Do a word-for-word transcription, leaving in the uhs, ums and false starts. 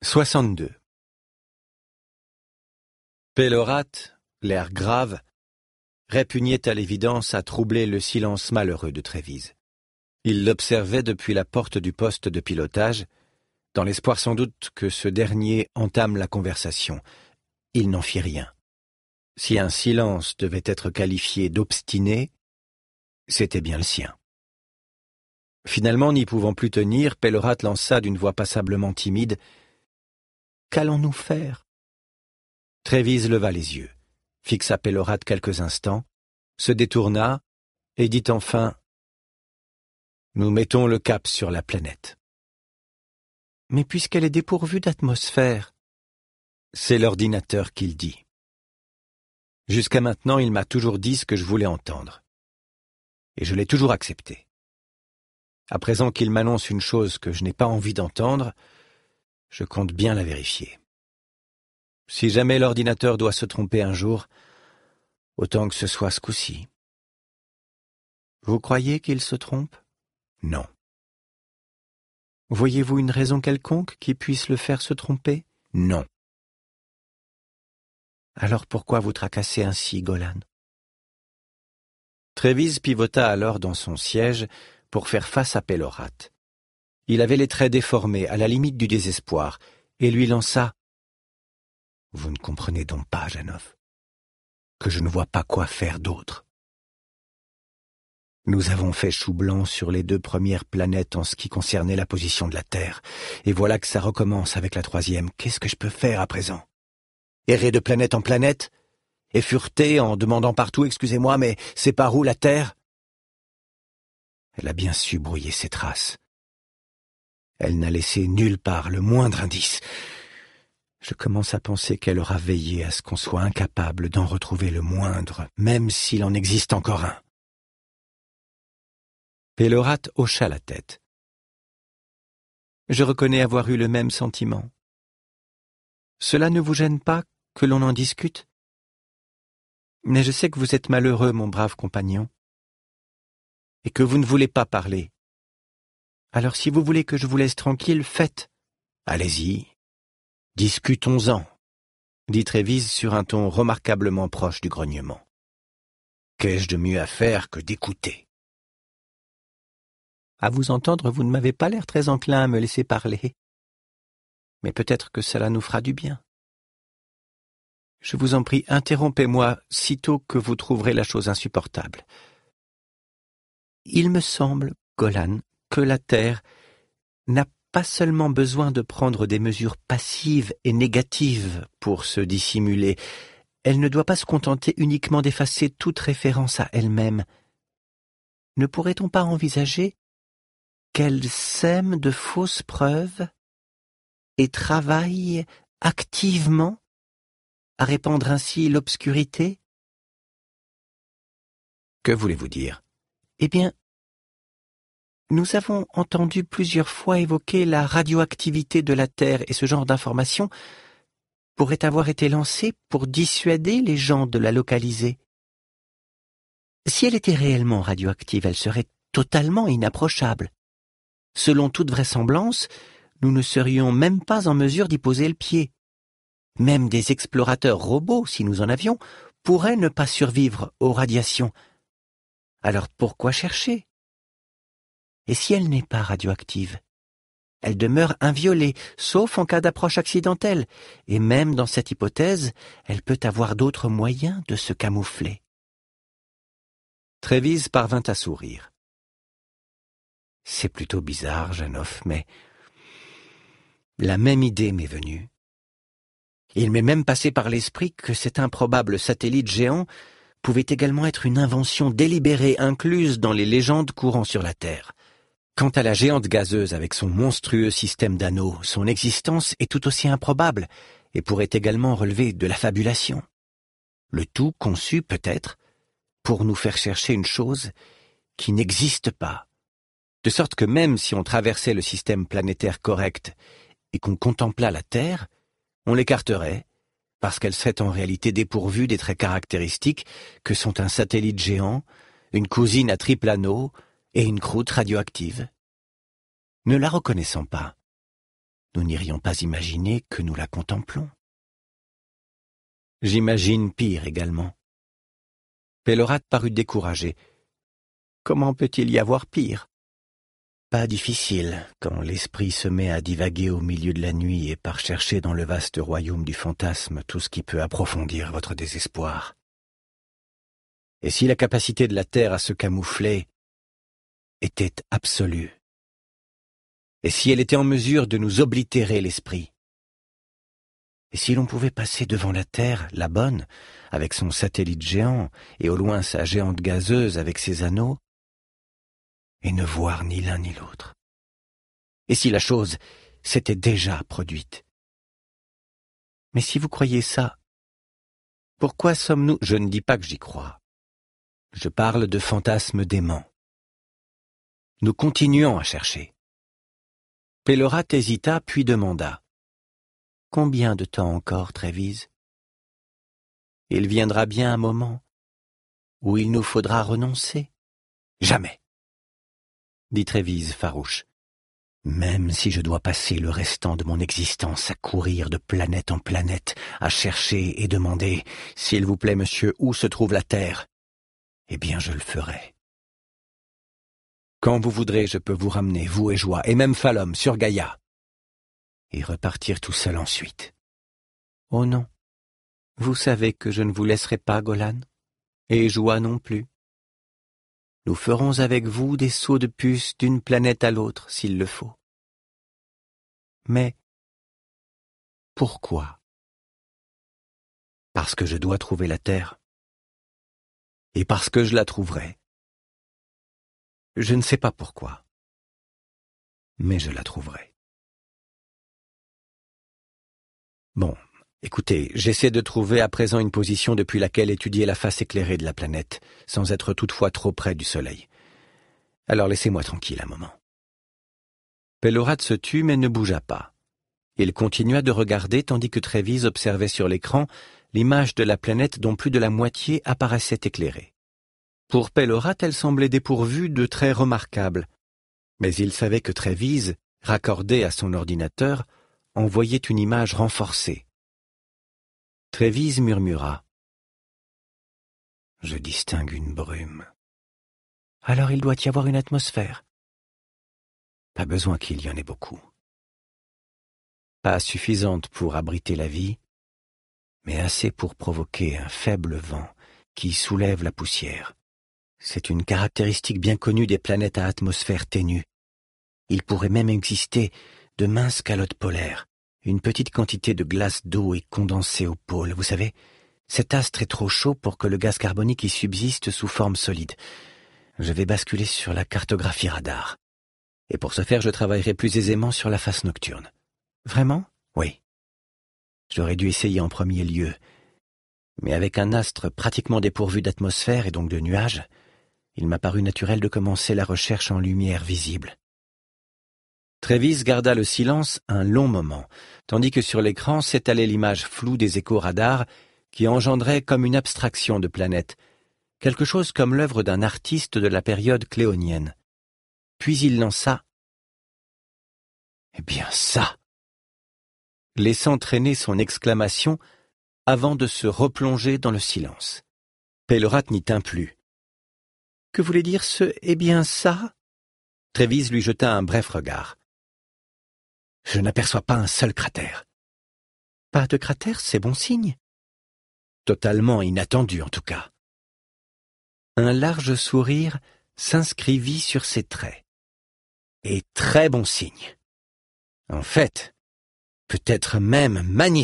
soixante-deux. Pélorat, l'air grave, répugnait à l'évidence à troubler le silence malheureux de Trévise. Il l'observait depuis la porte du poste de pilotage, dans l'espoir sans doute que ce dernier entame la conversation. Il n'en fit rien. Si un silence devait être qualifié d'obstiné, c'était bien le sien. Finalement, n'y pouvant plus tenir, Pélorat lança d'une voix passablement timide « Qu'allons-nous faire ?» Trévise leva les yeux, fixa Pélorat quelques instants, se détourna et dit enfin « Nous mettons le cap sur la planète. » « Mais puisqu'elle est dépourvue d'atmosphère ?» C'est l'ordinateur qui le dit. Jusqu'à maintenant, il m'a toujours dit ce que je voulais entendre. Et je l'ai toujours accepté. À présent qu'il m'annonce une chose que je n'ai pas envie d'entendre, je compte bien la vérifier. Si jamais l'ordinateur doit se tromper un jour, autant que ce soit ce coup-ci. Vous croyez qu'il se trompe? Non. Voyez-vous une raison quelconque qui puisse le faire se tromper? Non. Alors pourquoi vous tracassez ainsi, Golan? Trévise pivota alors dans son siège pour faire face à Pélorat. Il avait les traits déformés, à la limite du désespoir, et lui lança « Vous ne comprenez donc pas, Janov, que je ne vois pas quoi faire d'autre. Nous avons fait chou blanc sur les deux premières planètes en ce qui concernait la position de la Terre, et voilà que ça recommence avec la troisième. Qu'est-ce que je peux faire à présent? Errer de planète en planète? Et fureter en demandant partout « Excusez-moi, mais c'est par où la Terre ?» Elle a bien su brouiller ses traces. Elle n'a laissé nulle part le moindre indice. Je commence à penser qu'elle aura veillé à ce qu'on soit incapable d'en retrouver le moindre, même s'il en existe encore un. Pélorat hocha la tête. Je reconnais avoir eu le même sentiment. Cela ne vous gêne pas que l'on en discute? Mais je sais que vous êtes malheureux, mon brave compagnon, et que vous ne voulez pas parler. Alors si vous voulez que je vous laisse tranquille, faites. Allez-y, discutons-en, dit Trévise sur un ton remarquablement proche du grognement. Qu'ai-je de mieux à faire que d'écouter? À vous entendre, vous ne m'avez pas l'air très enclin à me laisser parler. Mais peut-être que cela nous fera du bien. Je vous en prie, interrompez-moi sitôt que vous trouverez la chose insupportable. Il me semble, Golan, que la Terre n'a pas seulement besoin de prendre des mesures passives et négatives pour se dissimuler. Elle ne doit pas se contenter uniquement d'effacer toute référence à elle-même. Ne pourrait-on pas envisager qu'elle sème de fausses preuves et travaille activement à répandre ainsi l'obscurité? Que voulez-vous dire? Eh bien, nous avons entendu plusieurs fois évoquer la radioactivité de la Terre et ce genre d'informations pourrait avoir été lancé pour dissuader les gens de la localiser. Si elle était réellement radioactive, elle serait totalement inapprochable. Selon toute vraisemblance, nous ne serions même pas en mesure d'y poser le pied. Même des explorateurs robots, si nous en avions, pourraient ne pas survivre aux radiations. Alors pourquoi chercher? Et si elle n'est pas radioactive? Elle demeure inviolée, sauf en cas d'approche accidentelle, et même dans cette hypothèse, elle peut avoir d'autres moyens de se camoufler. Trévise parvint à sourire. C'est plutôt bizarre, Janov, mais la même idée m'est venue. Il m'est même passé par l'esprit que cet improbable satellite géant pouvait également être une invention délibérée incluse dans les légendes courant sur la Terre. Quant à la géante gazeuse avec son monstrueux système d'anneaux, son existence est tout aussi improbable et pourrait également relever de la fabulation. Le tout conçu, peut-être, pour nous faire chercher une chose qui n'existe pas. De sorte que même si on traversait le système planétaire correct et qu'on contempla la Terre, on l'écarterait, parce qu'elle serait en réalité dépourvue des traits caractéristiques que sont un satellite géant, une cousine à triple anneau et une croûte radioactive. Ne la reconnaissant pas, nous n'irions pas imaginer que nous la contemplons. J'imagine pire également. Pélorat parut découragé. Comment peut-il y avoir pire? Pas difficile, quand l'esprit se met à divaguer au milieu de la nuit et par chercher dans le vaste royaume du fantasme tout ce qui peut approfondir votre désespoir. Et si la capacité de la Terre à se camoufler était absolue? Et si elle était en mesure de nous oblitérer l'esprit? Et si l'on pouvait passer devant la Terre, la bonne, avec son satellite géant, et au loin sa géante gazeuse avec ses anneaux, et ne voir ni l'un ni l'autre? Et si la chose s'était déjà produite? Mais si vous croyez ça, pourquoi sommes-nous... Je ne dis pas que j'y crois. Je parle de fantasmes déments. Nous continuons à chercher. Pélorat hésita, puis demanda. Combien de temps encore, Trévise? Il viendra bien un moment où il nous faudra renoncer. Jamais, dit Trévise farouche. Même si je dois passer le restant de mon existence à courir de planète en planète, à chercher et demander, s'il vous plaît, monsieur, où se trouve la Terre, eh bien je le ferai. Quand vous voudrez, je peux vous ramener, vous et Joie, et même Phalom, sur Gaïa, et repartir tout seul ensuite. Oh non, vous savez que je ne vous laisserai pas, Golan, et Joie non plus. Nous ferons avec vous des sauts de puce d'une planète à l'autre, s'il le faut. Mais pourquoi? Parce que je dois trouver la Terre. Et parce que je la trouverai. Je ne sais pas pourquoi. Mais je la trouverai. Bon, écoutez, j'essaie de trouver à présent une position depuis laquelle étudier la face éclairée de la planète, sans être toutefois trop près du Soleil. Alors laissez-moi tranquille un moment. Pélorat se tut mais ne bougea pas. Il continua de regarder tandis que Trévise observait sur l'écran l'image de la planète dont plus de la moitié apparaissait éclairée. Pour Pélorat, elle semblait dépourvue de traits remarquables, mais il savait que Trévise, raccordé à son ordinateur, envoyait une image renforcée. Trévise murmura. « Je distingue une brume. » « Alors il doit y avoir une atmosphère. » « Pas besoin qu'il y en ait beaucoup. Pas suffisante pour abriter la vie, mais assez pour provoquer un faible vent qui soulève la poussière. C'est une caractéristique bien connue des planètes à atmosphère ténue. Il pourrait même exister de minces calottes polaires. Une petite quantité de glace d'eau est condensée au pôle. Vous savez, cet astre est trop chaud pour que le gaz carbonique y subsiste sous forme solide. Je vais basculer sur la cartographie radar. Et pour ce faire, je travaillerai plus aisément sur la face nocturne. Vraiment? Oui. J'aurais dû essayer en premier lieu. Mais avec un astre pratiquement dépourvu d'atmosphère et donc de nuages, il m'a paru naturel de commencer la recherche en lumière visible. Trévise garda le silence un long moment, tandis que sur l'écran s'étalait l'image floue des échos radars qui engendrait comme une abstraction de planète, quelque chose comme l'œuvre d'un artiste de la période cléonienne. Puis il lança « Eh bien ça !» laissant traîner son exclamation avant de se replonger dans le silence. Pélorat n'y tint plus. « Que voulait dire ce « eh bien ça ?» Trévise lui jeta un bref regard. « Je n'aperçois pas un seul cratère. »« Pas de cratère, c'est bon signe. »« Totalement inattendu en tout cas. » Un large sourire s'inscrivit sur ses traits. « Et très bon signe. En fait, peut-être même magnifique. »